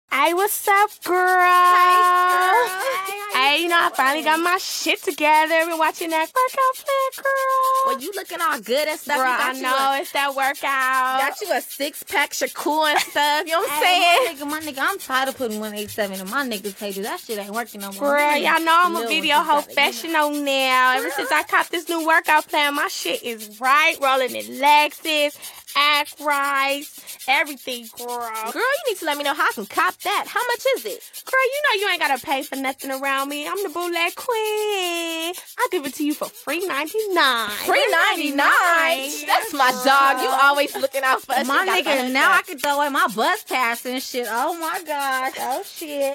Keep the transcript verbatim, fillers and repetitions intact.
Hey, what's up, girl? Hey, girl. Hey, you know, I finally got my shit together. Been watching that workout plan, girl. Well, you looking all good and stuff. Girl, you got I you know, a, it's that workout. got you a six-pack Shakur and stuff. You know what I'm Hey, saying? my nigga, my nigga, I'm tired of putting one eighty-seven in my niggas' pages. That shit ain't working no more. Girl, My y'all niggas, know I'm a little video ones hoe just gotta, you know. professional now. Ever since I copped this new workout plan, my shit is right. Rolling in Lexus, act right, everything, girl. Girl, you need to let me know how I can cop that. How much is it? Girl, you know you ain't gotta pay for nothing around me. I'm the bootleg queen. I'll give it to you for free ninety-nine. Free ninety-nine. That's my dog. You always looking out for us. My You got the nigga, hook now up. I can throw away my bus pass and shit. Oh my gosh. Oh shit.